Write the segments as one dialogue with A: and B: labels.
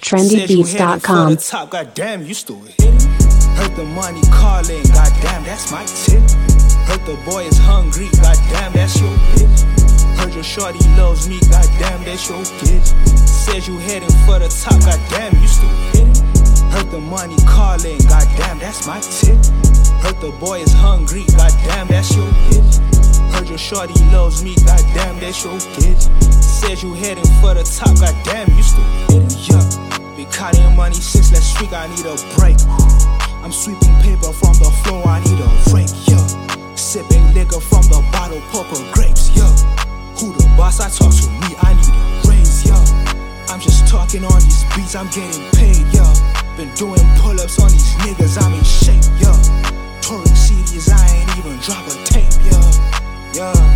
A: trendybeats.com.
B: Top, goddamn, you still hit it. Heard the money calling, goddamn, that's my tip. Heard the boy is hungry, goddamn, that's your bitch. Heard your shorty loves me, goddamn, that's your bitch. Said you heading for the top, goddamn, you still hit it. Heard the money calling, goddamn, that's my tip. Heard the boy is hungry, goddamn, that's your bitch. Heard your shorty loves me, goddamn, that's your bitch. Said you heading for the top, goddamn, you still hit it. Yeah, been counting money since last week, I need a break. I'm sweeping paper from the floor, I need a rake, yeah. Sipping liquor from the bottle, purple grapes, yeah. Who the boss? I talk to me, I need a raise, yeah. I'm just talking on these beats, I'm getting paid, yeah. Been doing pull-ups on these niggas, I'm in shape, yeah. Touring CDs, I ain't even drop a tape, yeah. Yeah.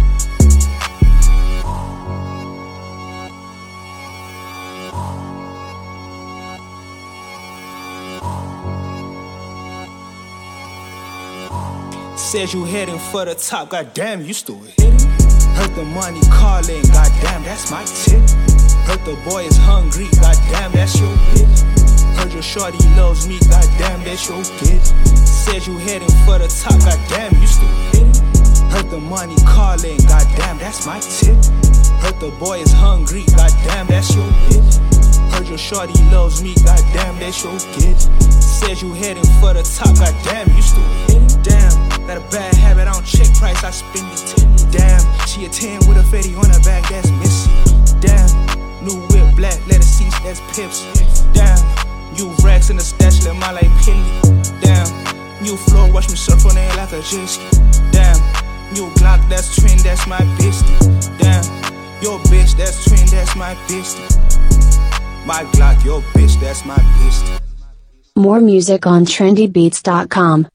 B: Said you heading for the top, goddamn, you still hit it. Heard the money calling, goddamn, that's my tip. Heard the boy is hungry, goddamn, that's your bitch. Heard your shorty loves me, goddamn, that's your bitch. Said you heading for the top, goddamn, you still hit it. Heard the money calling, goddamn, that's my tip. Heard the boy is hungry, goddamn, that's your bitch. Heard your shorty loves me, goddamn, that's your bitch. Said you heading for the top, goddamn, you still hit it. Damn, got a bad habit, I don't check price, I spend it. Damn, she a 10 with a fetty on her back, that's Missy. Damn, new whip, black leather seats, that's Pips. Damn, new racks in the stash, let my life pilly. Damn, new floor, watch me surf on it like a jet ski. Damn, new Glock, that's twin, that's my bestie. Damn, your bitch, that's twin, that's my bestie. My Glock, your bitch, that's my bestie.
A: More music on trendybeats.com.